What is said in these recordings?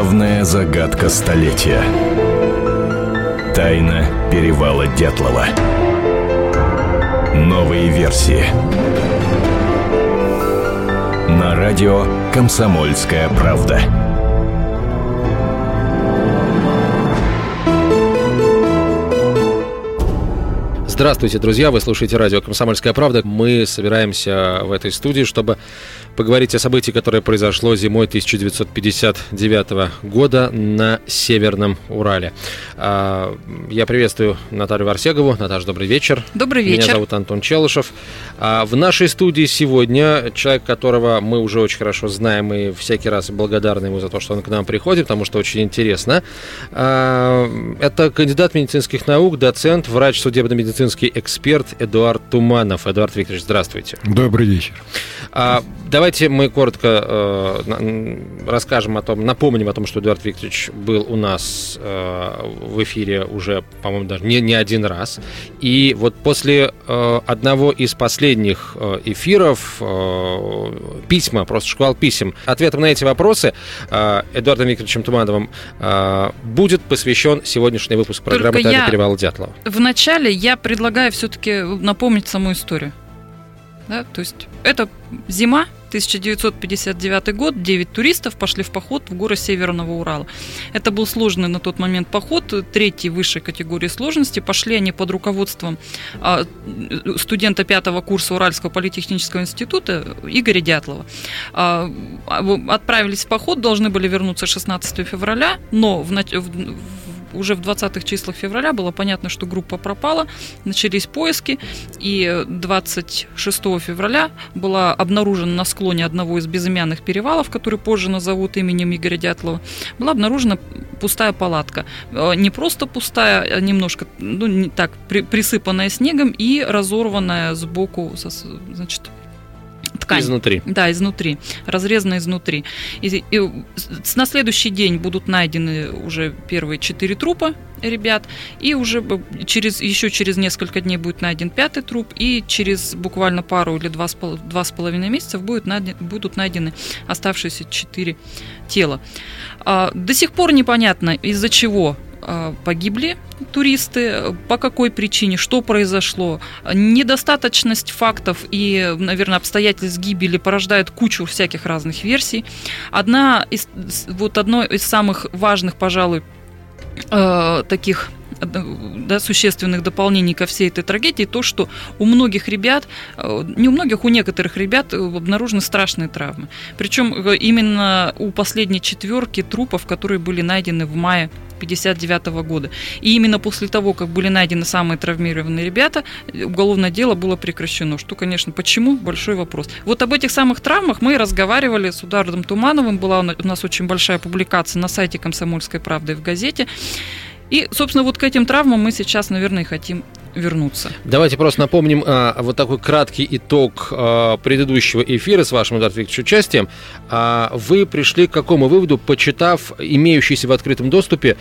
Главная загадка столетия. Тайна перевала Дятлова. Новые версии. На радио «Комсомольская правда». Здравствуйте, друзья! Вы слушаете радио «Комсомольская правда». Мы собираемся в этой студии, чтобы поговорить о событии, которое произошло зимой 1959 года на Северном Урале. Я приветствую Наталью Варсегову. Наташа, добрый вечер. Добрый вечер. Меня зовут Антон Челышев. В нашей студии сегодня человек, которого мы уже очень хорошо знаем и всякий раз благодарны ему за то, что он к нам приходит, потому что очень интересно. Это кандидат медицинских наук, доцент, врач судебно-медицинский эксперт Эдуард Туманов. Эдуард Викторович, здравствуйте. Добрый вечер. Давайте мы коротко расскажем о том, напомним о том, что Эдуард Викторович был у нас в эфире уже, по-моему, даже не один раз. И вот после одного из последних эфиров письма, просто шквал писем, ответом на эти вопросы Эдуардом Викторовичем Тумановым будет посвящен сегодняшний выпуск программы «Тайна перевала Дятлова». Вначале я предлагаю все-таки напомнить саму историю. Да? То есть это зима, 1959 год, 9 туристов пошли в поход в горы Северного Урала. Это был сложный на тот момент поход, третьей высшей категории сложности. Пошли они под руководством студента 5-го курса Уральского политехнического института Игоря Дятлова. Отправились в поход, должны были вернуться 16 февраля, но уже в 20-х числах февраля было понятно, что группа пропала, начались поиски, и 26 февраля была обнаружена на склоне одного из безымянных перевалов, который позже назовут именем Игоря Дятлова, была обнаружена пустая палатка. Не просто пустая, а немножко присыпанная снегом и разорванная сбоку, значит, ткань. Изнутри. Да, изнутри. Разрезана изнутри. И на следующий день будут найдены уже первые 4 трупа ребят, и уже еще через несколько дней будет найден 5-й труп, и через буквально пару или 2,5 месяцев будут найдены оставшиеся 4 тела. До сих пор непонятно, из-за чего погибли туристы, по какой причине, что произошло. Недостаточность фактов и, наверное, обстоятельств гибели порождает кучу всяких разных версий. Одно из самых важных, пожалуй, таких существенных дополнений ко всей этой трагедии то, что у многих ребят, не у многих, у некоторых ребят обнаружены страшные травмы. Причем именно у последней 4 трупов, которые были найдены в мае 1959 года. И именно после того, как были найдены самые травмированные ребята, уголовное дело было прекращено. Что, конечно, почему? Большой вопрос. Вот об этих самых травмах мы разговаривали с Эдуардом Тумановым. Была у нас очень большая публикация на сайте «Комсомольской правды» и в газете. И, собственно, вот к этим травмам мы сейчас, наверное, и хотим вернуться. Давайте просто напомним вот такой краткий итог предыдущего эфира с вашим, Эдуард Викторович, участием. Вы пришли к какому выводу, почитав имеющиеся в открытом доступе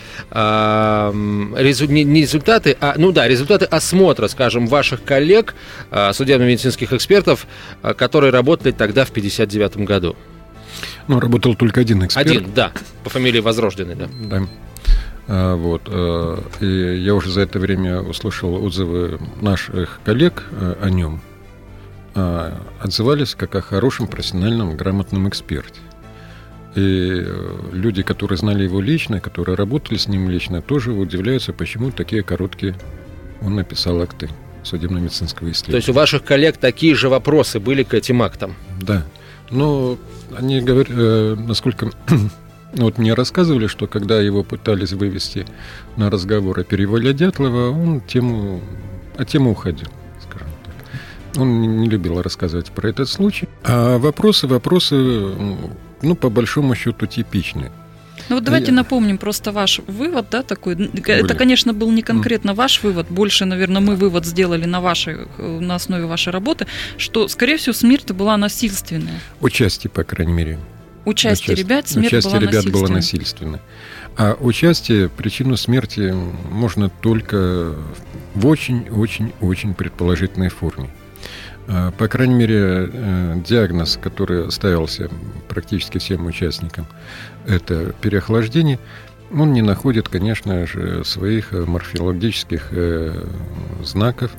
результаты осмотра, скажем, ваших коллег, судебно-медицинских экспертов, которые работали тогда в 1959 году? Работал только один эксперт. Один, да, по фамилии Возрожденный, да. Да. И я уже за это время услышал отзывы наших коллег о нем. Отзывались как о хорошем, профессиональном, грамотном эксперте. И люди, которые знали его лично, которые работали с ним лично, тоже удивляются, почему такие короткие он написал акты судебно-медицинского исследования. То есть у ваших коллег такие же вопросы были к этим актам? Да. Но они говорят, насколько... мне рассказывали, что когда его пытались вывести на разговор о перевале Дятлова, он тему уходил, скажем так. Он не любил рассказывать про этот случай. А вопросы, по большому счету, типичные. Давайте напомним просто ваш вывод, да, такой. Это, конечно, был не конкретно ваш вывод, больше, наверное, мы вывод сделали на основе вашей работы, что, скорее всего, смерть была насильственная. Участие, по крайней мере. Участие ребят была насильственной. А причину смерти можно только в очень-очень-очень предположительной форме. По крайней мере, диагноз, который ставился практически всем участникам, это переохлаждение, он не находит, конечно же, своих морфологических знаков.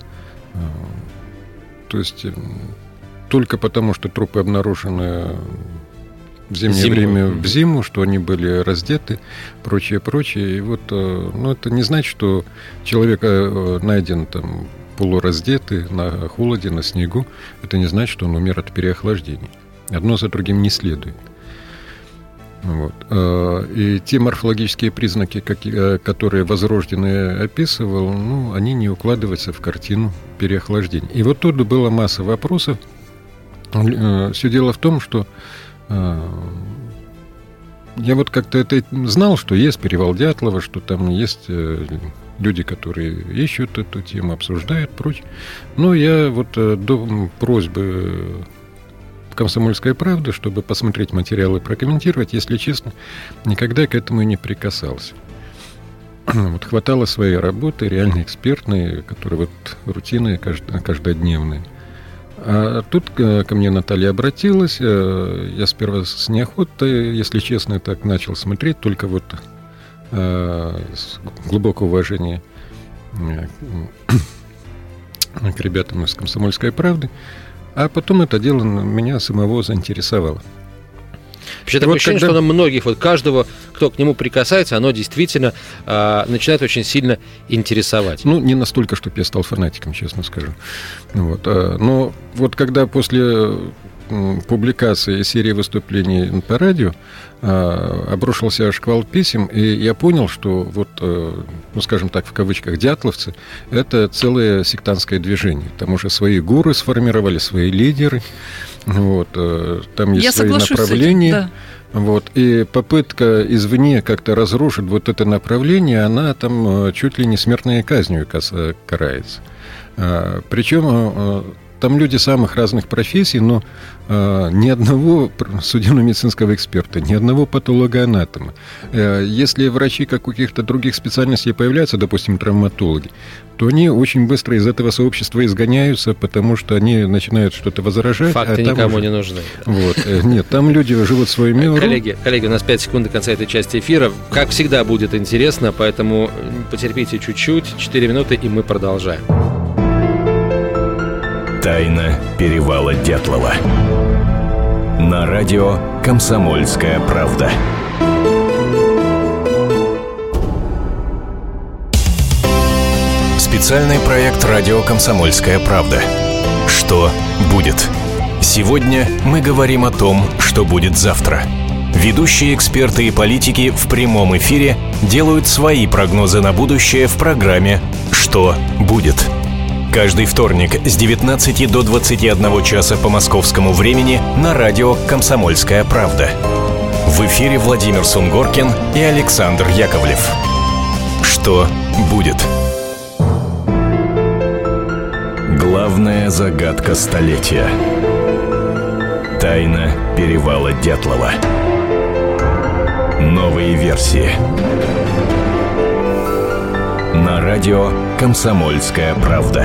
То есть только потому, что трупы обнаружены в зимнее время, в зиму, что они были раздеты, прочее. И вот, это не значит, что человек найден там полураздетый на холоде, на снегу. Это не значит, что он умер от переохлаждения. Одно за другим не следует. Вот. И те морфологические признаки, которые Возрожденный описывал, они не укладываются в картину переохлаждения. И вот тут была масса вопросов. Все дело в том, что я вот как-то это знал, что есть перевал Дятлова, что там есть люди, которые ищут эту тему, обсуждают, прочее. Но я вот до просьбы «Комсомольская правда», чтобы посмотреть материалы и прокомментировать, если честно, никогда к этому и не прикасался. Вот хватало своей работы, реально экспертной, которые вот рутинные, каждодневные. А тут ко мне Наталья обратилась, я сперва с неохотой, если честно, так начал смотреть, только вот с глубокого уважения к ребятам из «Комсомольской правды», а потом это дело меня самого заинтересовало. Вообще такое ощущение, что на многих, вот каждого, кто к нему прикасается, оно действительно начинает очень сильно интересовать. Не настолько, чтобы я стал фанатиком, честно скажу. Вот. Но вот когда после публикации серии выступлений по радио обрушился шквал писем, и я понял, что вот, скажем так, в кавычках, дятловцы — это целое сектантское движение. Там уже свои гуру сформировали, свои лидеры. Вот, там есть свои направления. Да. Вот, и попытка извне как-то разрушить вот это направление, она там чуть ли не смертной казнью карается. Причем там люди самых разных профессий, но ни одного судебно-медицинского эксперта, ни одного патологоанатома. Если врачи каких-то других специальностей появляются, допустим, травматологи, то они очень быстро из этого сообщества изгоняются, потому что они начинают что-то возражать. Факты никому не нужны. Вот. Нет, там люди живут своим миром. Коллеги, у нас 5 секунд до конца этой части эфира. Как всегда, будет интересно, поэтому потерпите чуть-чуть, 4 минуты, и мы продолжаем. Тайна перевала Дятлова. На радио «Комсомольская правда». Специальный проект радио «Комсомольская правда». Что будет? Сегодня мы говорим о том, что будет завтра. Ведущие эксперты и политики в прямом эфире делают свои прогнозы на будущее в программе «Что будет?». Каждый вторник с 19 до 21 часа по московскому времени на радио «Комсомольская правда». В эфире Владимир Сунгоркин и Александр Яковлев. Что будет? Главная загадка столетия. Тайна перевала Дятлова. Новые версии. На радио «Комсомольская правда».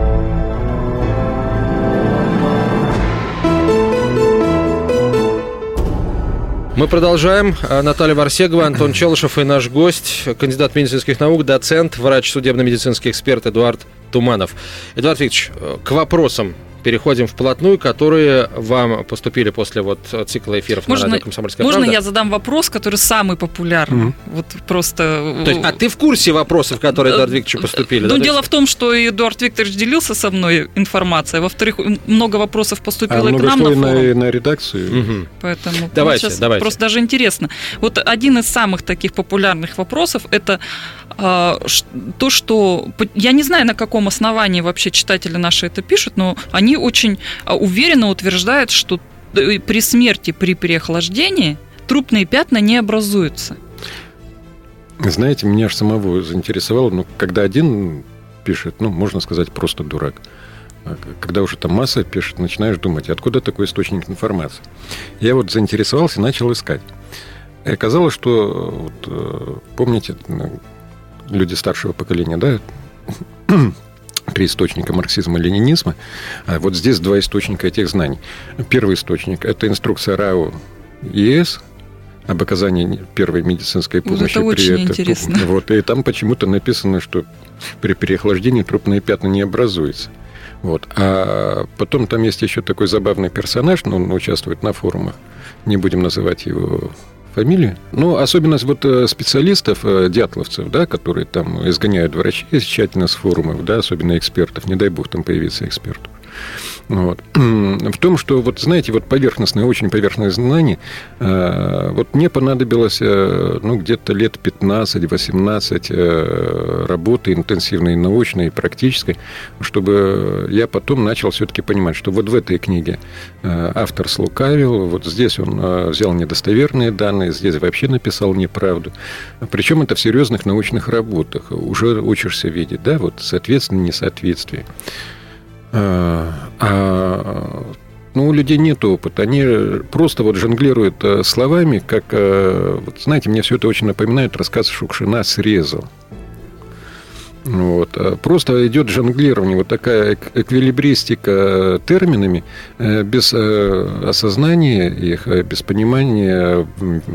Мы продолжаем. Наталья Варсегова, Антон Челышев и наш гость, кандидат медицинских наук, доцент, врач, судебно-медицинский эксперт Эдуард Туманов. Эдуард Викторович, к вопросам переходим вплотную, которые вам поступили после вот цикла эфиров на радио «Комсомольская правда». Можно я задам вопрос, который самый популярный? Вот просто... То есть, ты в курсе вопросов, которые Эдуарду Викторовичу поступили? Ну, дело в том, что Эдуард Викторович делился со мной информацией. Во-вторых, много вопросов поступило и к нам на форум. На редакцию. Угу. Поэтому давайте. Просто даже интересно. Вот один из самых таких популярных вопросов – это то, что... Я не знаю, на каком основании вообще читатели наши это пишут, но они очень уверенно утверждают, что при смерти, при переохлаждении трупные пятна не образуются. Знаете, меня аж самого заинтересовало, когда один пишет, можно сказать, просто дурак. Когда уже там масса пишет, начинаешь думать, откуда такой источник информации. Я вот заинтересовался и начал искать. И оказалось, что, помните, люди старшего поколения, да, 3 источника марксизма-ленинизма. А вот здесь 2 источника этих знаний. Первый источник – это инструкция РАО ЕС об оказании первой медицинской помощи. Вот это очень интересно. Вот, и там почему-то написано, что при переохлаждении трупные пятна не образуются. Вот. А потом там есть еще такой забавный персонаж, но он участвует на форумах. Не будем называть его фамилию. Ну, особенность вот специалистов, дятловцев, да, которые там изгоняют врачей тщательно с форумов, да, особенно экспертов, не дай бог там появиться эксперту. Вот. В том, что, вот знаете, вот поверхностные, очень поверхностные знания, вот мне понадобилось, ну, где-то лет 15-18 работы интенсивной, научной, практической, чтобы я потом начал все-таки понимать, что вот в этой книге автор слукавил, вот здесь он взял недостоверные данные, здесь вообще написал неправду. Причем это в серьезных научных работах. Уже учишься видеть, да, вот соответственно, несоответствие. Ну, у людей нет опыта. Они просто вот жонглируют словами, как, вот, знаете, мне все это очень напоминает рассказ Шукшина «Срезал». Вот. Просто идет жонглирование, вот такая эквилибристика терминами, без осознания их, без понимания,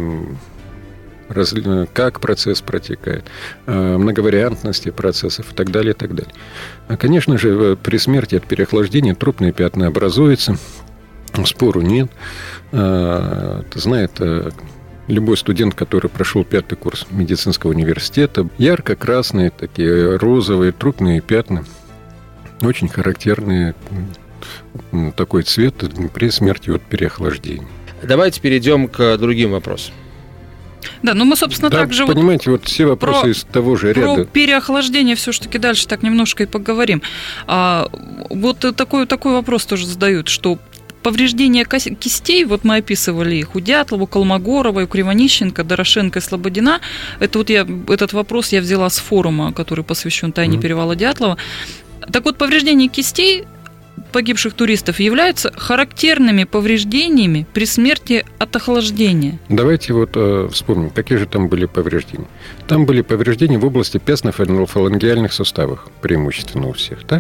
как процесс протекает, многовариантности процессов и так далее, и так далее. Конечно же, при смерти от переохлаждения трупные пятна образуются, спору нет. Это знает любой студент, который прошел 5-й курс медицинского университета. Ярко-красные, такие розовые трупные пятна, очень характерные, такой цвет при смерти от переохлаждения. Давайте перейдем к другим вопросам. Да, ну мы, собственно, да, также понимаете, вот все вопросы из того же ряда. Про переохлаждение все-таки дальше так немножко и поговорим. Вот такой вопрос тоже задают, что повреждения кистей, вот мы описывали их у Дятлова, у Колмогорова, у Кривонищенко, Дорошенко и Слободина. Это вот этот вопрос я взяла с форума, который посвящен тайне перевала Дятлова. Так вот, повреждения кистей погибших туристов являются характерными повреждениями при смерти от охлаждения. Давайте вот вспомним, какие же там были повреждения. Там были повреждения в области пястно-фалангиальных суставов, преимущественно у всех, так?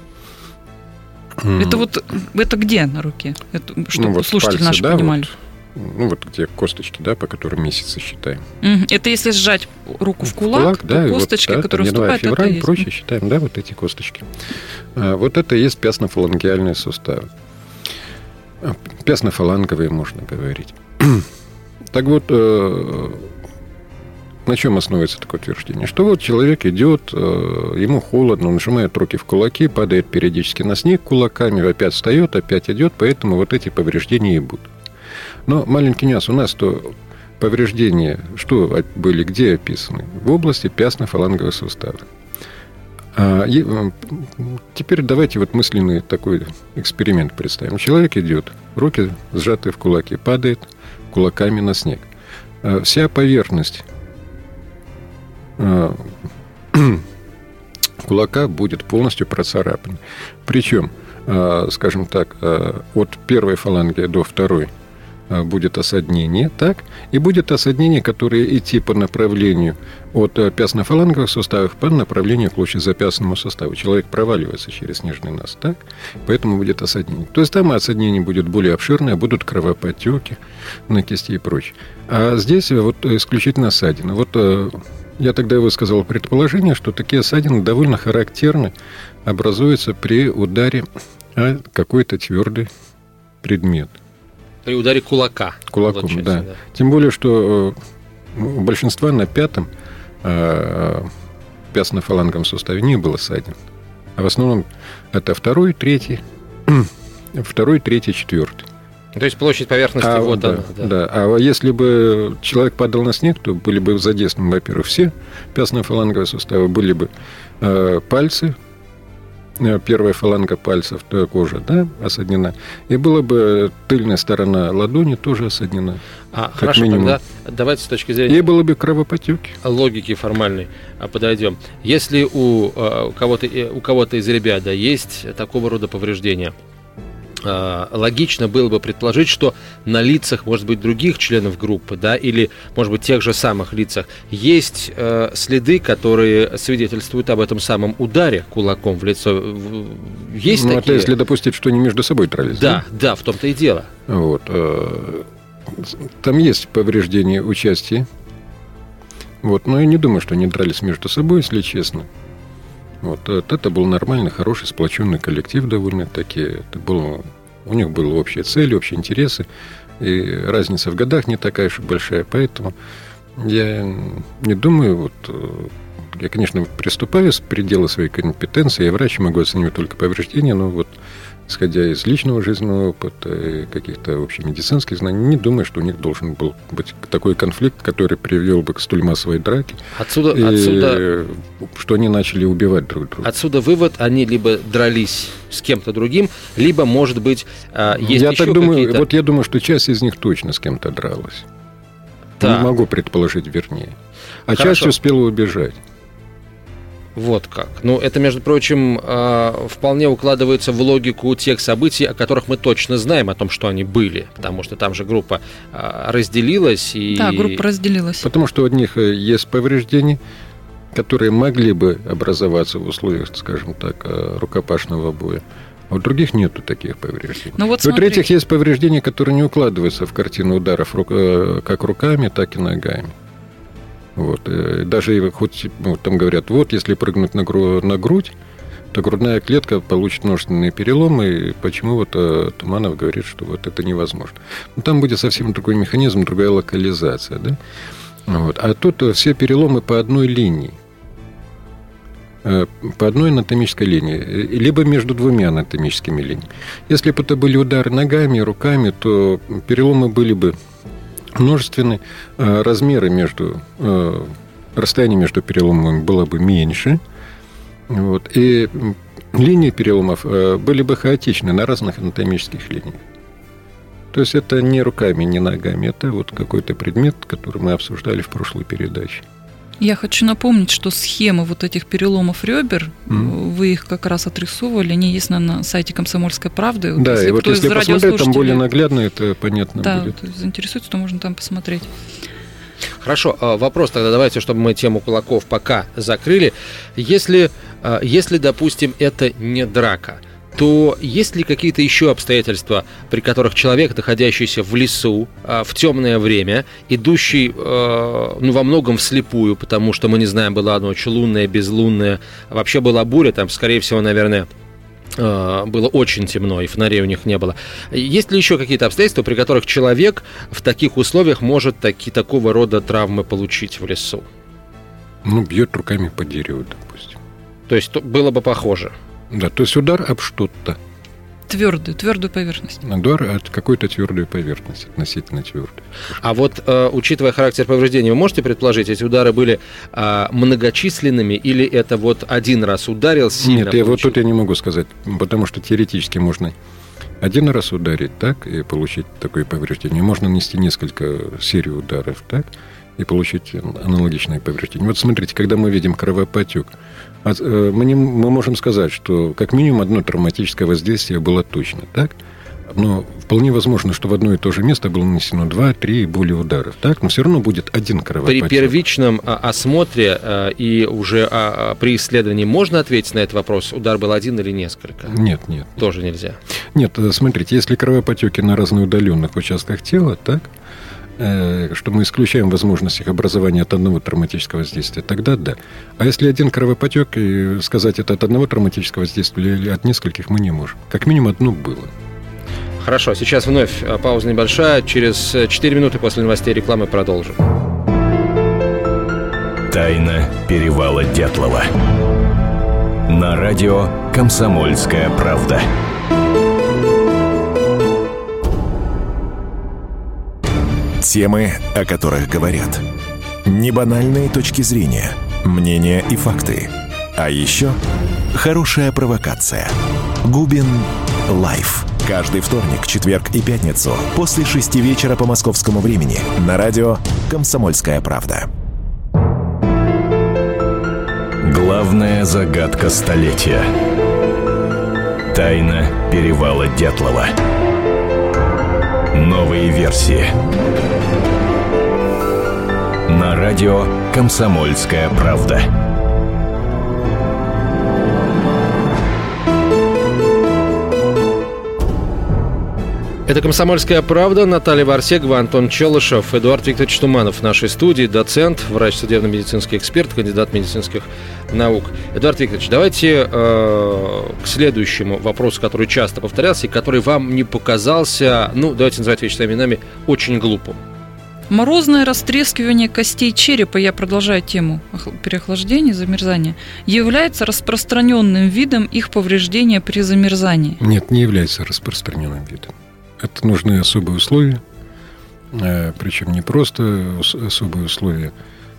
Это где на руке? Чтобы вот слушатели пальцы, наши да, понимали. Вот где косточки, да, по которым месяцы считаем. Это если сжать руку в кулак, то да, косточки, вот, да, которые вступают, февраль, это есть. Прочее считаем, да, вот эти косточки. Вот это и есть пястно-фалангиальные суставы. Пястно-фаланговые, можно говорить. Так вот, на чем основывается такое утверждение? Что вот человек идет, ему холодно, он нажимает руки в кулаки, падает периодически на снег кулаками, опять встает, опять идет, поэтому вот эти повреждения и будут. Но маленький нюанс. У нас-то повреждения, что были, где описаны? В области пястно-фалангового сустава. Теперь давайте вот мысленный такой эксперимент представим. Человек идет, руки сжаты в кулаки, падает кулаками на снег. Вся поверхность кулака будет полностью процарапана. Причем, скажем так, от первой фаланги до второй будет осаднение, так? И будет осаднение, которое идти по направлению от пястно-фаланговых суставов по направлению к лучезапястному суставу. Человек проваливается через снежный наст, так? Поэтому будет осаднение. То есть там осаднение будет более обширное, будут кровоподтеки на кисти и прочее. А здесь вот исключительно ссадины. Вот я тогда высказал предположение, что такие ссадины довольно характерны, образуются при ударе о какой-то твердый предмет. При ударе кулака. Кулаком, да. Тем более, что у большинства на пятом пястно-фаланговом суставе не было ссадин. А в основном это второй, третий, четвертый. То есть площадь поверхности Да. А если бы человек падал на снег, то были бы задействованы, во-первых, все пястно-фаланговые суставы, были бы пальцы, первая фаланга пальцев, кожа, да, осаднена. И была бы тыльная сторона ладони тоже осаднена. Хорошо, минимум. Тогда давайте с точки зрения... И было бы кровоподтеки. Логики формальной подойдем. Если у кого-то из ребят есть такого рода повреждения, логично было бы предположить, что на лицах, может быть, других членов группы, да, или, может быть, тех же самых лицах, есть следы, которые свидетельствуют об этом самом ударе кулаком в лицо. Есть такие? Это если допустить, что они между собой дрались. Да, в том-то и дело. Вот. Там есть повреждения участия. Вот. Но я не думаю, что они дрались между собой, если честно. Вот. Это был нормальный, хороший, сплоченный коллектив довольно-таки. У них были общие цели, общие интересы. И разница в годах не такая уж большая. Поэтому я не думаю... Я, конечно, приступаю с предела своей компетенции. Я врач, могу оценивать только повреждения, но вот исходя из личного жизненного опыта и каких-то общемедицинских знаний, не думаю, что у них должен был быть такой конфликт, который привел бы к столь массовой драке. Отсюда что они начали убивать друг друга. Отсюда вывод: они либо дрались с кем-то другим, либо, может быть, есть я еще так думаю, какие-то... Вот я думаю, что часть из них точно с кем-то дралась. Не могу предположить, вернее. А часть успела убежать. Вот как. Ну, это, между прочим, вполне укладывается в логику тех событий, о которых мы точно знаем, о том, что они были. Потому что там же группа разделилась. Да, группа разделилась. Потому что у одних есть повреждения, которые могли бы образоваться в условиях, скажем так, рукопашного боя. А у других нету таких повреждений. У третьих есть повреждения, которые не укладываются в картину ударов как руками, так и ногами. Вот. Даже хоть там говорят, вот если прыгнуть на грудь, то грудная клетка получит множественные переломы. И почему вот Туманов говорит, что вот это невозможно. Но там будет совсем другой механизм, другая локализация. Да? Вот. А тут все переломы по одной линии. По одной анатомической линии, либо между двумя анатомическими линиями. Если бы это были удары ногами, руками, то переломы были бы множественные, размеры расстояние между переломами было бы меньше, вот, и линии переломов были бы хаотичны на разных анатомических линиях. То есть это не руками, не ногами, это вот какой-то предмет, который мы обсуждали в прошлой передаче. Я хочу напомнить, что схемы вот этих переломов ребер, вы их как раз отрисовывали, они есть на сайте «Комсомольской правды». Да, и вот если посмотреть, там более наглядно это понятно будет. Да, заинтересуется, то можно там посмотреть. Хорошо, вопрос тогда давайте, чтобы мы тему кулаков пока закрыли. Если, допустим, это не драка, то есть ли какие-то еще обстоятельства, при которых человек, находящийся в лесу в темное время, идущий во многом вслепую, потому что мы не знаем, была ночь лунная, безлунная, вообще была буря, там, скорее всего, наверное, было очень темно, и фонарей у них не было. Есть ли еще какие-то обстоятельства, при которых человек в таких условиях может такого рода травмы получить в лесу? Бьет руками по дереву, допустим. То есть было бы похоже? Да, то есть удар об что-то. Твердую поверхность. Удар от какой-то твердой поверхности, относительно твердой. А вот, учитывая характер повреждений, вы можете предположить, эти удары были многочисленными, или это вот один раз ударил сильно? Нет, вот тут я не могу сказать, потому что теоретически можно один раз ударить, так, и получить такое повреждение. Можно нанести несколько серий ударов, так, и получить аналогичное повреждение. Вот смотрите, когда мы видим кровопотек, мы можем сказать, что как минимум одно травматическое воздействие было точно, так? Но вполне возможно, что в одно и то же место было нанесено 2, 3 и более ударов, так? Но все равно будет один кровопотек. При первичном осмотре и уже при исследовании можно ответить на этот вопрос, удар был один или несколько? Нет. Тоже нельзя? Нет, смотрите, если кровопотеки на разноудаленных участках тела, так, что мы исключаем возможность их образования от одного травматического воздействия, тогда да. А если один кровопотек, и сказать это от одного травматического воздействия или от нескольких, мы не можем. Как минимум одно было. Хорошо, сейчас вновь пауза небольшая. Через 4 минуты после новостей рекламы продолжим. Тайна перевала Дятлова. На радио «Комсомольская правда». Темы, о которых говорят. Небанальные точки зрения, мнения и факты. А еще хорошая провокация. Губин Лайф. Каждый вторник, четверг и пятницу после 6 вечера по московскому времени на радио «Комсомольская правда». Главная загадка столетия. Тайна перевала Дятлова. Новые версии. На радио «Комсомольская правда». Это «Комсомольская правда». Наталья Варсегова, Антон Челышев, Эдуард Викторович Туманов в нашей студии, доцент, врач, судебно-медицинский эксперт, кандидат медицинских наук. Эдуард Викторович, давайте к следующему вопросу, который часто повторялся и который вам не показался, давайте называть вещи своими именами, очень глупым. Морозное растрескивание костей черепа, я продолжаю тему переохлаждения, замерзания, является распространенным видом их повреждения при замерзании? Нет, не является распространенным видом. Это нужны особые условия, причем не просто особые условия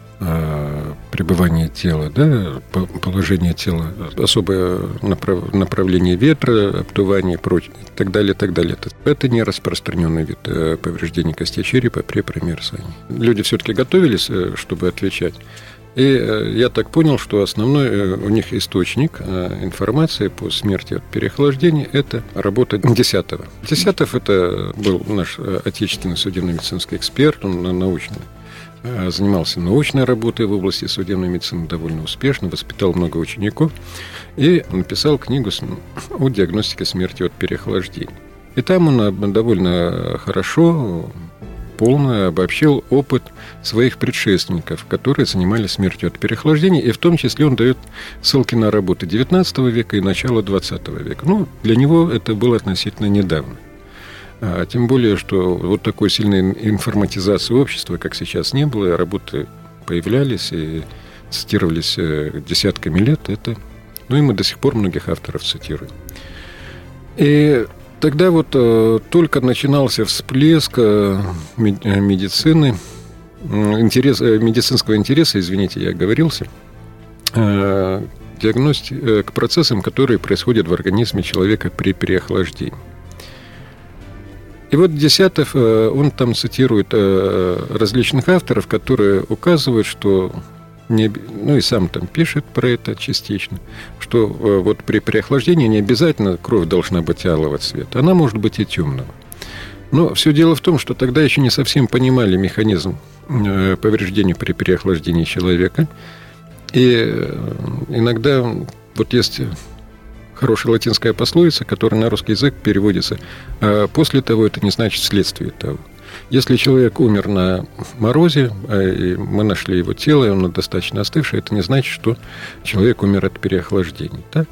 пребывания тела, положение тела, особое направление ветра, обдувание и прочее, и так далее, так далее. Это не распространенный вид повреждений костей черепа при промерзании. Люди все-таки готовились, чтобы отвечать. И я так понял, что основной у них источник информации по смерти от переохлаждения – это работа Десятова. Десятов – это был наш отечественный судебно-медицинский эксперт, он научный. Занимался научной работой в области судебной медицины довольно успешно, воспитал много учеников и написал книгу о диагностике смерти от переохлаждения. И там он довольно хорошо, полно обобщил опыт своих предшественников, которые занимались смертью от переохлаждения, и в том числе он дает ссылки на работы XIX века и начала XX века. Для него это было относительно недавно. Тем более, что вот такой сильной информатизации общества, как сейчас, не было, работы появлялись и цитировались десятками лет. И мы до сих пор многих авторов цитируем. И тогда только начинался всплеск медицины, медицинского интереса, извините, я оговорился, к процессам, которые происходят в организме человека при переохлаждении. И Десятов, он там цитирует различных авторов, которые указывают, что, и сам там пишет про это частично, что при переохлаждении не обязательно кровь должна быть алого цвета, она может быть и темного. Но все дело в том, что тогда еще не совсем понимали механизм повреждения при переохлаждении человека. И иногда есть хорошая латинская пословица, которая на русский язык переводится: «После того это не значит следствие того». Если человек умер на морозе, и мы нашли его тело, и оно достаточно остывшее, это не значит, что человек умер от переохлаждения. Так?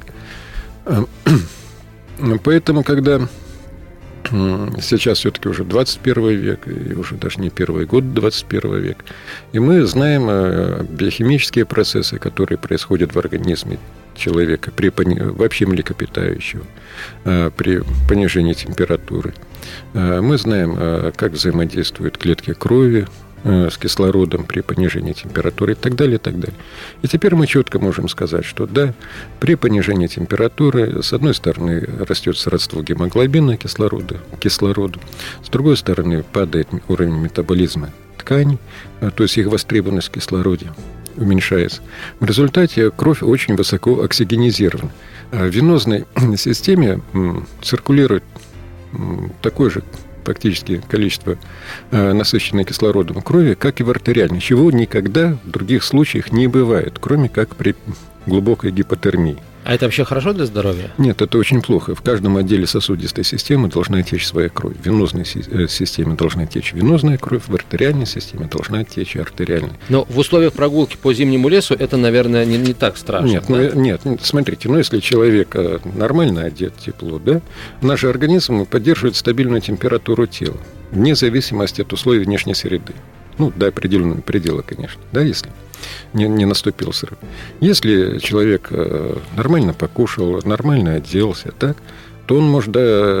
Поэтому, когда сейчас все-таки уже 21 век, и уже даже не первый год 21 века, и мы знаем биохимические процессы, которые происходят в организме человека, вообще млекопитающего, при понижении температуры. Мы знаем, как взаимодействуют клетки крови с кислородом при понижении температуры и так далее, и так далее. И теперь мы четко можем сказать, что да, при понижении температуры, с одной стороны, растет сродство гемоглобина к кислороду, с другой стороны, падает уровень метаболизма тканей, то есть их востребованность в кислороде уменьшается. В результате кровь очень высоко оксигенизирована. В венозной системе циркулирует такое же практически количество насыщенной кислородом крови, как и в артериальной, чего никогда в других случаях не бывает, кроме как при глубокой гипотермии. А это вообще хорошо для здоровья? Нет, это очень плохо. В каждом отделе сосудистой системы должна течь своя кровь. В венозной системе должна течь венозная кровь, в артериальной системе должна течь артериальная. Но в условиях прогулки по зимнему лесу это, наверное, не так страшно. Нет, да? Нет, смотрите, если человек нормально одет, тепло, да, наш организм поддерживает стабильную температуру тела, вне зависимости от условий внешней среды. До определенного предела, конечно, да, если не наступил срыв. Если человек нормально покушал, нормально оделся, так, то он может,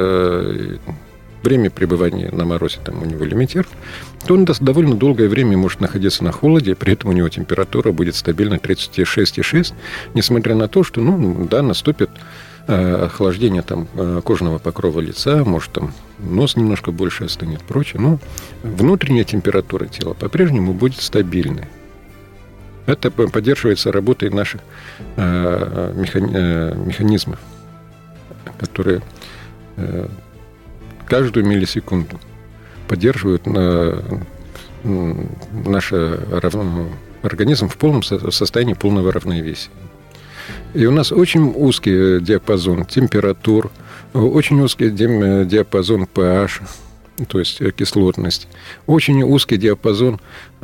время пребывания на морозе там у него лимитировано, то он довольно долгое время может находиться на холоде, при этом у него температура будет стабильно 36,6, несмотря на то, что, наступит охлаждение кожного покрова лица, может нос немножко больше остынет, прочее, но внутренняя температура тела по-прежнему будет стабильной. Это поддерживается работой наших механизмов, которые каждую миллисекунду поддерживают наш организм в полном состоянии полного равновесия. И у нас очень узкий диапазон температур, очень узкий диапазон pH, то есть кислотность, очень узкий диапазон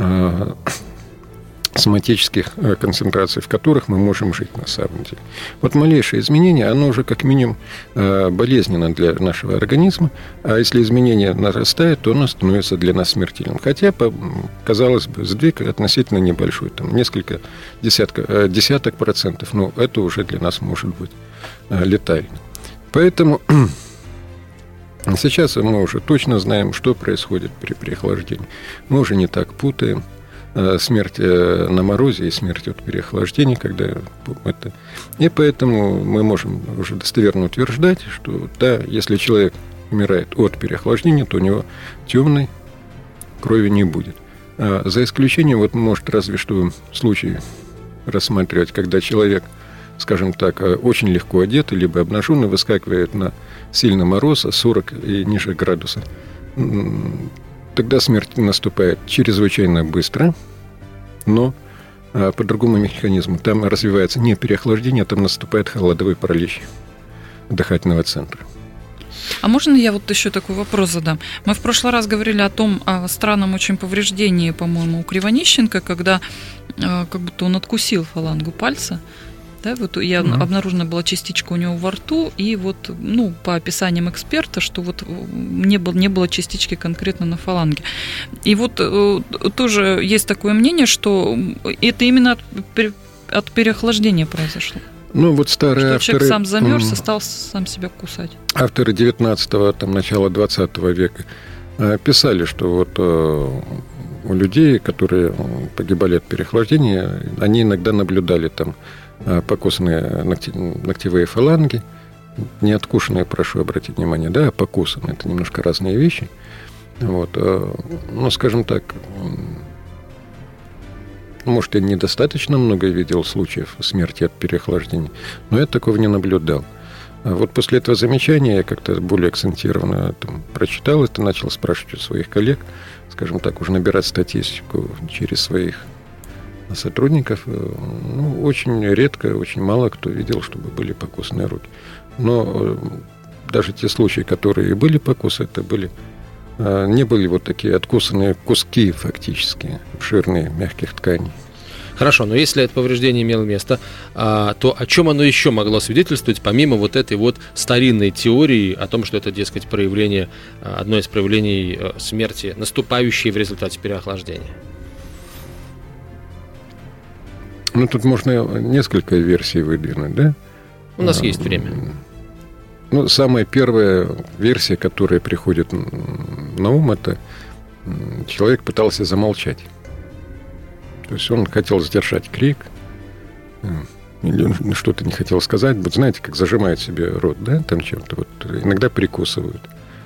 соматических концентраций, в которых мы можем жить на самом деле. Вот малейшее изменение, оно уже как минимум болезненно для нашего организма, а если изменение нарастает, то оно становится для нас смертельным. Хотя, казалось бы, сдвиг относительно небольшой, там несколько десяток процентов, но это уже для нас может быть летально. Поэтому сейчас мы уже точно знаем, что происходит при переохлаждении. Мы уже не так путаем смерть на морозе и смерть от переохлаждения, когда это... И поэтому мы можем уже достоверно утверждать, что да, если человек умирает от переохлаждения, то у него темной крови не будет. За исключением, вот может разве что случай рассматривать, когда человек, скажем так, очень легко одет, либо обнаженный, выскакивает на сильный мороз, 40 и ниже градуса. Тогда смерть наступает чрезвычайно быстро, но по другому механизму. Там развивается не переохлаждение, там наступает холодовой паралич дыхательного центра. А можно я вот еще такой вопрос задам? Мы в прошлый раз говорили о странном очень повреждении, по-моему, у Кривонищенко, когда как будто он откусил фалангу пальца. Да, вот обнаружена была частичка у него во рту, и вот, по описаниям эксперта, что вот не было частички конкретно на фаланге. И вот тоже есть такое мнение, что это именно от переохлаждения произошло. Вот старые авторы... Человек сам замерз и стал сам себя кусать. Авторы 19-го, начала 20 века писали, что вот у людей, которые погибали от переохлаждения, они иногда наблюдали там покусанные ногтевые фаланги, не откушенные, прошу обратить внимание, да, а покусанные. Это немножко разные вещи. Вот. Скажем так, может, я недостаточно много видел случаев смерти от переохлаждения, но я такого не наблюдал. Вот после этого замечания я как-то более акцентированно прочитал это, начал спрашивать у своих коллег, скажем так, уже набирать статистику через своих сотрудников. Очень редко, очень мало кто видел, чтобы были покусанные руки. Но даже те случаи, которые были покусы, это не были вот такие откусанные куски фактически, обширные мягких тканей. Хорошо, но если это повреждение имело место, то о чем оно еще могло свидетельствовать, помимо вот этой вот старинной теории о том, что это, дескать, одно из проявлений смерти, наступающей в результате переохлаждения? Тут можно несколько версий выдвинуть, да? У нас есть время. Самая первая версия, которая приходит на ум, это человек пытался замолчать. То есть он хотел сдержать крик, или что-то не хотел сказать. Вот знаете, как зажимают себе рот, да, там чем-то. Вот иногда прикусывают.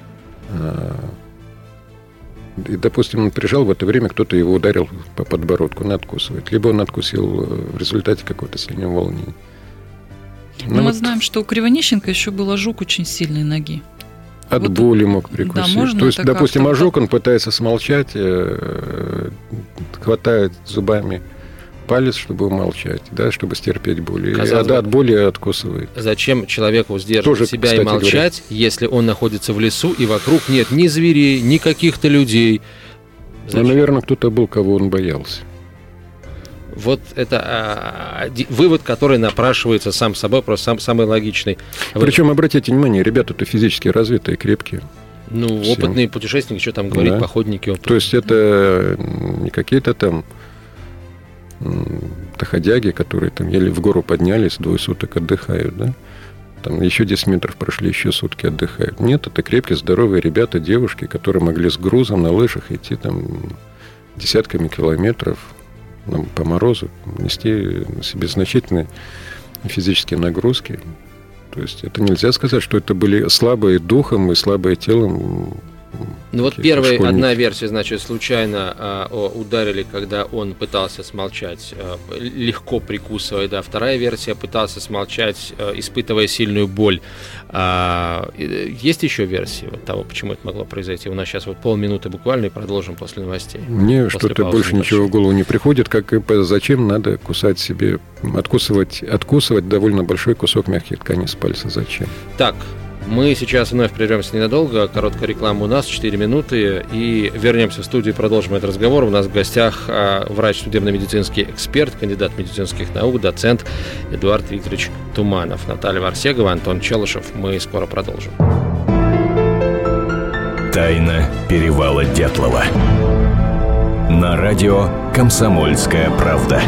И, допустим, он прижал, в это время кто-то его ударил по подбородку, он откусывает. Либо он откусил в результате какого-то сильного волнения. Мы знаем, что у Кривонищенко еще был ожог очень сильной ноги. От боли мог прикусить. Да, то есть, допустим, ожог, он пытается смолчать, хватает зубами палец, чтобы умолчать, да, чтобы стерпеть боль. От боли откусывает. Зачем человеку сдерживать себя, кстати, и молчать, если он находится в лесу, и вокруг нет ни зверей, ни каких-то людей? Наверное, кто-то был, кого он боялся. Вот это вывод, который напрашивается сам собой, просто самый логичный. Причем, обратите внимание, ребята-то физически развитые, крепкие. Опытные путешественники, что там говорить, походники опытные. То есть это не какие-то там доходяги, которые там еле в гору поднялись, 2 суток отдыхают, да? Там еще 10 метров прошли, еще сутки отдыхают. Нет, это крепкие, здоровые ребята, девушки, которые могли с грузом на лыжах идти там десятками километров по морозу, нести на себе значительные физические нагрузки. То есть это нельзя сказать, что это были слабые духом и слабые телом Ну вот первая одна версия, значит, случайно ударили, когда он пытался смолчать, легко прикусывая, да. Вторая версия, пытался смолчать, испытывая сильную боль. Есть еще версии вот того, почему это могло произойти? У нас сейчас вот полминуты буквально, и продолжим после новостей. Мне что-то больше ничего в голову не приходит, как и зачем надо кусать себе, откусывать довольно большой кусок мягких тканей с пальца. Зачем? Так, мы сейчас вновь прервемся ненадолго. Короткая реклама у нас, 4 минуты. И вернемся в студию и продолжим этот разговор. У нас в гостях врач, судебно-медицинский эксперт, кандидат медицинских наук, доцент Эдуард Викторович Туманов. Наталья Варсегова, Антон Челышев. Мы скоро продолжим. Тайна перевала Дятлова. На радио «Комсомольская правда».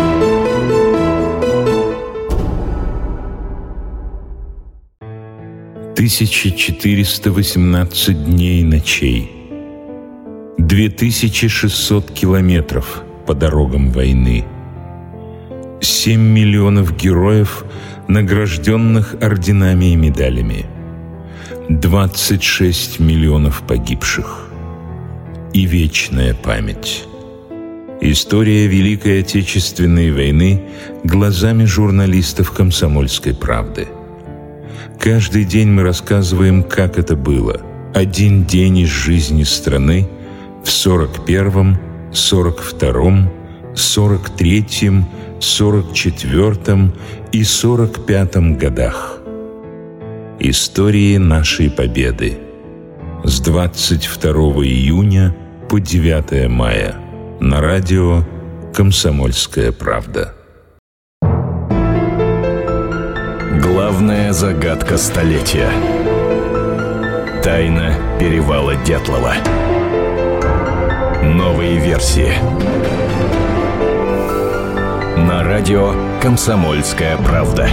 «1418 дней и ночей, 2600 километров по дорогам войны, 7 миллионов героев, награжденных орденами и медалями, 26 миллионов погибших и вечная память. История Великой Отечественной войны глазами журналистов «Комсомольской правды». Каждый день мы рассказываем, как это было. Один день из жизни страны в 41-м, 42-м, 43-м, 44-м и 45-м годах. Истории нашей победы. С 22 июня по 9 мая. На радио «Комсомольская правда». Главная загадка столетия. Тайна перевала Дятлова. Новые версии. На радио «Комсомольская правда».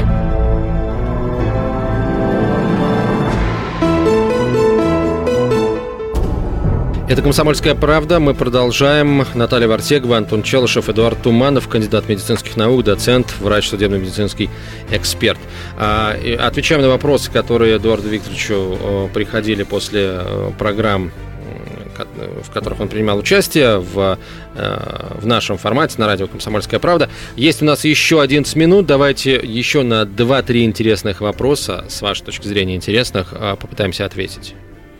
Это «Комсомольская правда». Мы продолжаем. Наталья Варсегова, Антон Челышев, Эдуард Туманов, кандидат медицинских наук, доцент, врач, судебно-медицинский эксперт. Отвечаем на вопросы, которые Эдуарду Викторовичу приходили после программ, в которых он принимал участие в нашем формате на радио «Комсомольская правда». Есть у нас еще 11 минут. Давайте еще на 2-3 интересных вопроса, с вашей точки зрения интересных, попытаемся ответить.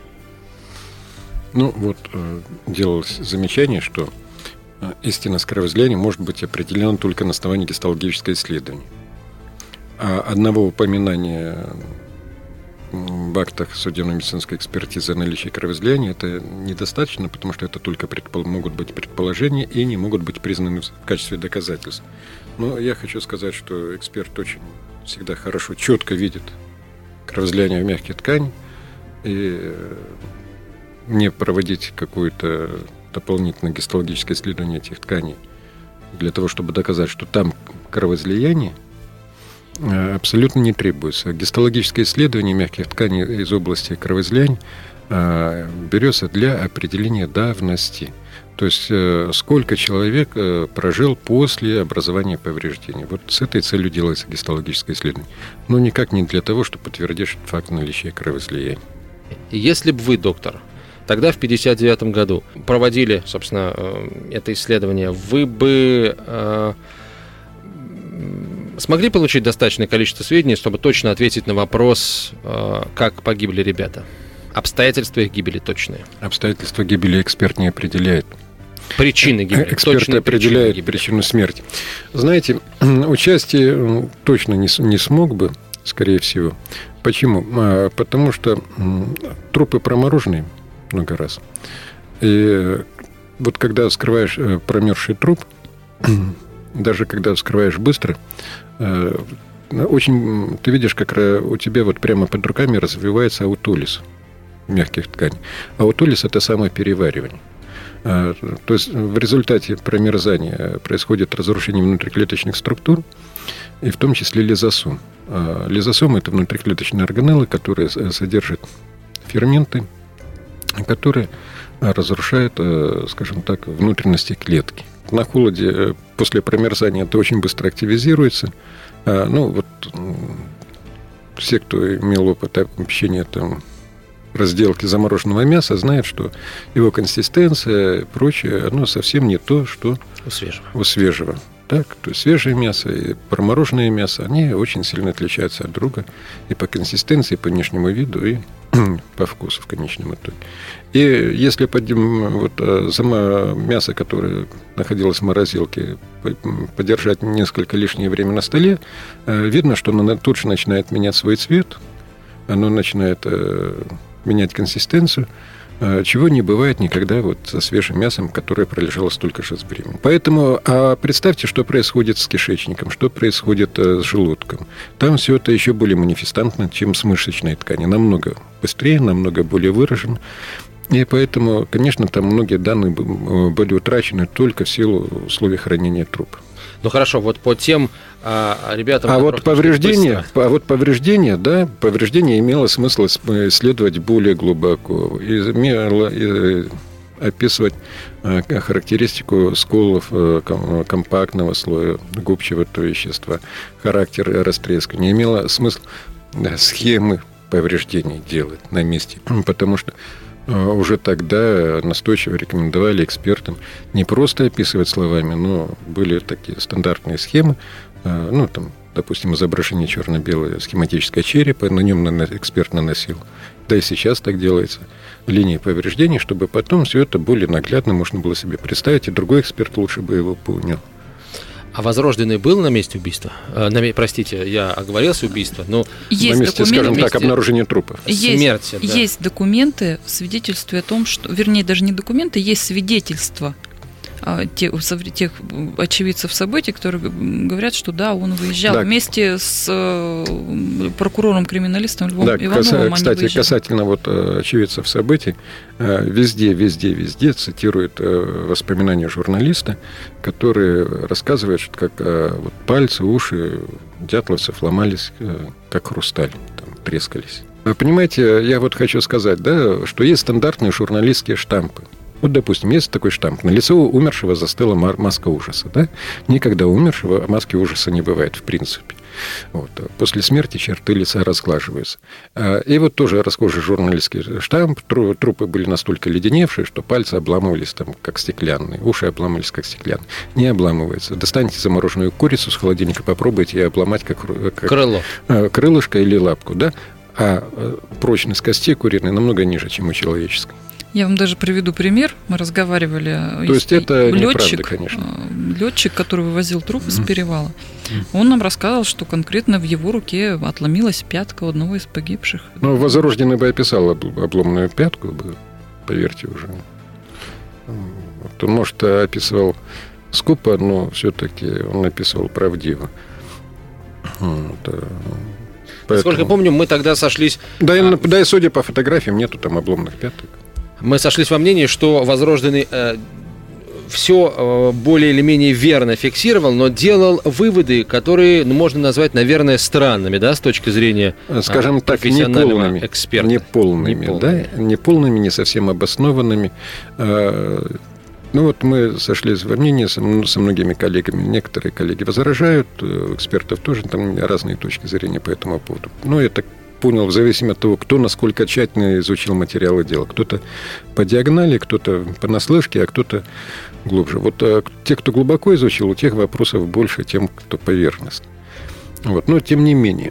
Ну, вот делалось замечание, что истинность кровоизлияния может быть определена только на основании гистологического исследования. А одного упоминания в актах судебно-медицинской экспертизы о наличии кровоизлияния это недостаточно, потому что это только могут быть предположения и не могут быть признаны в качестве доказательств. Но я хочу сказать, что эксперт очень всегда хорошо, четко видит кровоизлияние в мягкие ткани, и не проводить какое-то дополнительное гистологическое исследование этих тканей для того, чтобы доказать, что там кровоизлияние, абсолютно не требуется. Гистологическое исследование мягких тканей из области кровоизлияния берется для определения давности. То есть сколько человек прожил после образования повреждений. Вот с этой целью делается гистологическое исследование. Но никак не для того, чтобы подтвердить факт наличия кровоизлияния. Если бы вы, доктор, тогда в 1959 году проводили, собственно, это исследование, вы бы смогли получить достаточное количество сведений, чтобы точно ответить на вопрос, как погибли ребята? Обстоятельства их гибели точные. Обстоятельства гибели эксперт не определяет. Причины гибели. Эксперт определяет причину смерти. Знаете, участие точно не смог бы, скорее всего. Почему? Потому что трупы промороженные много раз. И вот когда вскрываешь промерзший труп, даже когда вскрываешь быстро, очень ты видишь, как у тебя вот прямо под руками развивается аутолиз мягких тканей. Аутолиз – это самое переваривание. То есть в результате промерзания происходит разрушение внутриклеточных структур, и в том числе лизосом. Лизосомы – это внутриклеточные органеллы, которые содержат ферменты, которые разрушают, скажем так, внутренности клетки. На холоде после промерзания это очень быстро активизируется. Ну, вот все, кто имел опыт общения там разделки замороженного мяса знает, что его консистенция и прочее, оно совсем не то, что у свежего. Так, то есть свежее мясо и промороженное мясо, они очень сильно отличаются от друга и по консистенции, и по внешнему виду, и по вкусу в конечном итоге. И если мясо, которое находилось в морозилке, подержать несколько лишнее время на столе, видно, что оно тут же начинает менять свой цвет, оно начинает менять консистенцию, чего не бывает никогда со свежим мясом, которое пролежало столько же времени. Поэтому представьте, что происходит с кишечником, что происходит с желудком. Там все это еще более манифестантно, чем с мышечной тканью. Намного быстрее, намного более выражено. И поэтому, конечно, там многие данные были утрачены только в силу условий хранения трупа. Ну хорошо, вот по тем ребятам... Повреждения имело смысл исследовать более глубоко. Имело описывать характеристику сколов компактного слоя губчатого вещества, характер растрескивания. Имело смысл схемы повреждений делать на месте, потому что уже тогда настойчиво рекомендовали экспертам не просто описывать словами, но были такие стандартные схемы, допустим, изображение черно-белое схематическое черепа, на нем эксперт наносил, да и сейчас так делается, линии повреждений, чтобы потом все это более наглядно можно было себе представить, и другой эксперт лучше бы его понял. А Возрожденный был на месте убийства? Простите, я оговорился, убийство, но... Есть на месте, скажем так, обнаружения трупов. Смерти, да. Есть документы, свидетельствуя о том, что... Вернее, даже не документы, есть свидетельства тех очевидцев событий, которые говорят, что да, он выезжал вместе с прокурором-криминалистом Львом Ивановым. Кстати, касательно очевидцев событий, везде цитируют воспоминания журналиста, которые рассказывают, что как пальцы, уши дятловцев ломались, как хрусталь, там, трескались. Понимаете, я хочу сказать, что есть стандартные журналистские штампы. Допустим, есть такой штамп. На лице умершего застыла маска ужаса. Да? Никогда у умершего маски ужаса не бывает, в принципе. После смерти черты лица разглаживаются. И тоже расхожий журналистский штамп. Трупы были настолько леденевшие, что пальцы обламывались как стеклянные. Уши обламывались, как стеклянные. Не обламывается. Достаньте замороженную курицу с холодильника, попробуйте ее обломать, как крыло. Крылышко или лапку. Да? А прочность костей куриной намного ниже, чем у человеческой. Я вам даже приведу пример. Мы разговаривали. То есть это неправда, конечно. Летчик, который вывозил труп из перевала, он нам рассказал, что конкретно в его руке отломилась пятка у одного из погибших. Возрожденный бы описал обломанную пятку, поверьте уже. Он, может, описывал скупо, но все-таки он описывал правдиво. Насколько я помню, мы тогда сошлись... Да, и судя по фотографиям, нету там обломанных пяток. Мы сошлись во мнении, что Возрожденный все более или менее верно фиксировал, но делал выводы, которые можно назвать, наверное, странными, да, с точки зрения, скажем так, профессионального эксперта. Неполными, не совсем обоснованными. Мы сошлись во мнении со многими коллегами. Некоторые коллеги возражают, у экспертов тоже там разные точки зрения по этому поводу. Я так понял, в зависимости от того, кто насколько тщательно изучил материалы дела. Кто-то по диагонали, кто-то понаслышке, а кто-то глубже. Те, кто глубоко изучил, у тех вопросов больше, тем, кто поверхностно. Но тем не менее,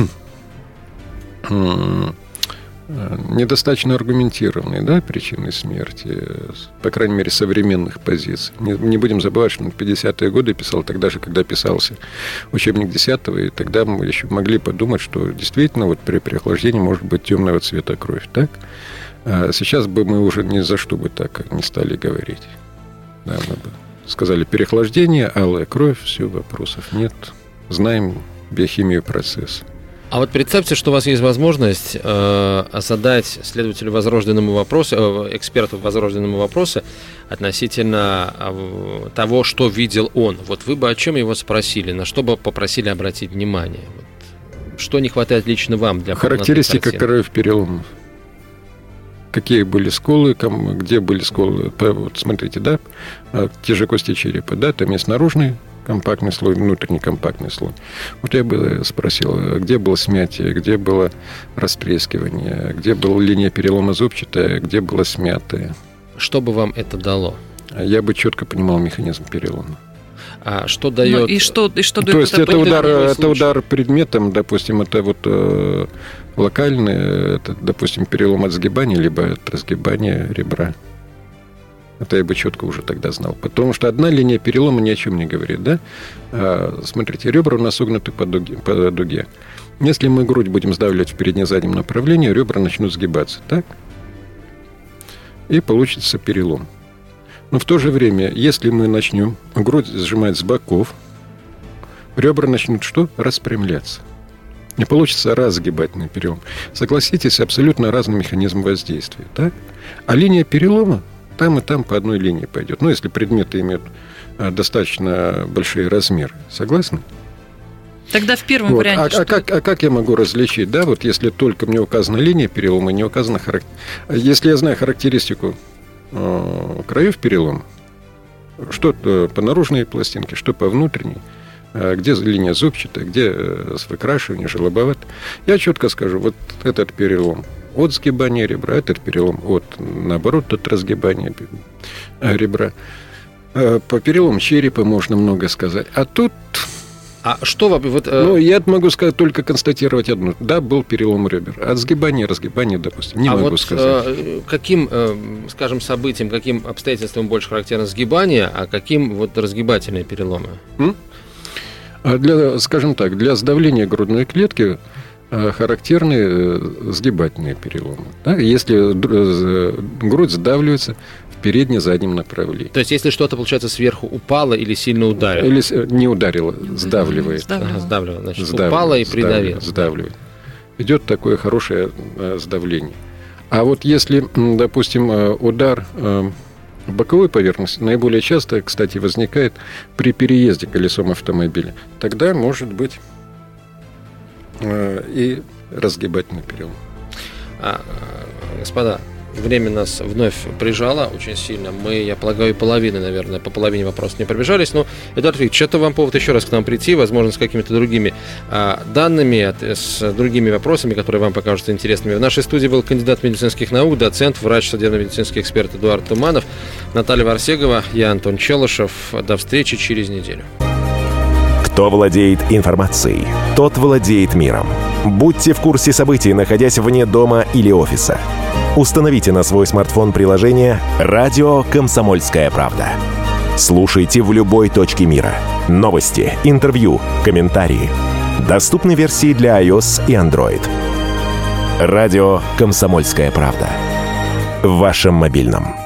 недостаточно аргументированные причины смерти, по крайней мере, современных позиций. Не будем забывать, что он в 50-е годы писал тогда же, когда писался учебник 10-го, и тогда мы еще могли подумать, что действительно при переохлаждении может быть темного цвета кровь. Так? А сейчас бы мы уже ни за что бы так не стали говорить. Да, мы бы сказали, переохлаждение, алая кровь, все, вопросов нет. Знаем биохимию процесса. А представьте, что у вас есть возможность задать следователю Возрожденному вопросы, эксперту Возрожденному вопросы относительно того, что видел он. Вы бы о чем его спросили, на что бы попросили обратить внимание? Что не хватает лично вам для характеристика краев переломов. Какие были сколы, где были сколы. Смотрите, те же кости черепа, там есть наружный компактный слой, внутренний компактный слой. Вот я бы спросил, где было смятие, где было растрескивание, где была линия перелома зубчатая, где было смятое. Что бы вам это дало? Я бы четко понимал механизм перелома. А что дает... Ну, и что То дает есть это случай? удар предметом, допустим, это вот локальный, это, допустим, перелом от сгибания, либо от разгибания ребра. Это я бы четко уже тогда знал. Потому что одна линия перелома ни о чем не говорит, да? Смотрите, ребра у нас согнуты по дуге. Если мы грудь будем сдавливать в передне-заднем направлении, ребра начнут сгибаться, так? И получится перелом. Но в то же время, если мы начнем грудь сжимать с боков, ребра начнут что? Распрямляться. И получится разгибательный перелом. Согласитесь, абсолютно разный механизм воздействия. Так? А линия перелома там и там по одной линии пойдет. Ну, если предметы имеют достаточно большие размеры. Согласны? Тогда в первом варианте... Как я могу различить? Да, вот если только мне указана линия перелома, не указана Если я знаю характеристику краев перелома, что по наружной пластинке, что по внутренней, где линия зубчатая, где с выкрашиванием, желобоват, я четко скажу, вот этот перелом от сгибания ребра, этот перелом наоборот, от разгибания ребра. По перелому черепа можно много сказать. А тут... А что вот... я могу сказать, только констатировать одно. Да, был перелом ребер. От сгибания, разгибания, допустим, не могу сказать. Каким, скажем, событиям, каким обстоятельствам больше характерно сгибание, а каким вот разгибательные переломы? Скажем так, для сдавления грудной клетки характерны сгибательные переломы. Да? Если грудь сдавливается в передне-заднем направлении. То есть, если что-то, получается, сверху упало или сильно ударило? Или не ударило, сдавливает. Сдавливает. Значит, упало и придавило. Сдавливает. Идет такое хорошее сдавление. А вот если, допустим, удар в боковой поверхности наиболее часто, кстати, возникает при переезде колесом автомобиля, тогда может быть и разгибательный перелом. Господа, время нас вновь прижало очень сильно. Мы, я полагаю, по половине вопросов не пробежались. Но, Эдуард Викторович, это вам повод еще раз к нам прийти, возможно, с какими-то другими данными, с другими вопросами, которые вам покажутся интересными. В нашей студии был кандидат медицинских наук, доцент, врач, судебно-медицинский эксперт Эдуард Туманов, Наталья Варсегова, я Антон Челышев. До встречи через неделю. Кто владеет информацией, тот владеет миром. Будьте в курсе событий, находясь вне дома или офиса. Установите на свой смартфон приложение «Радио Комсомольская правда». Слушайте в любой точке мира. Новости, интервью, комментарии. Доступны версии для iOS и Android. «Радио Комсомольская правда». В вашем мобильном.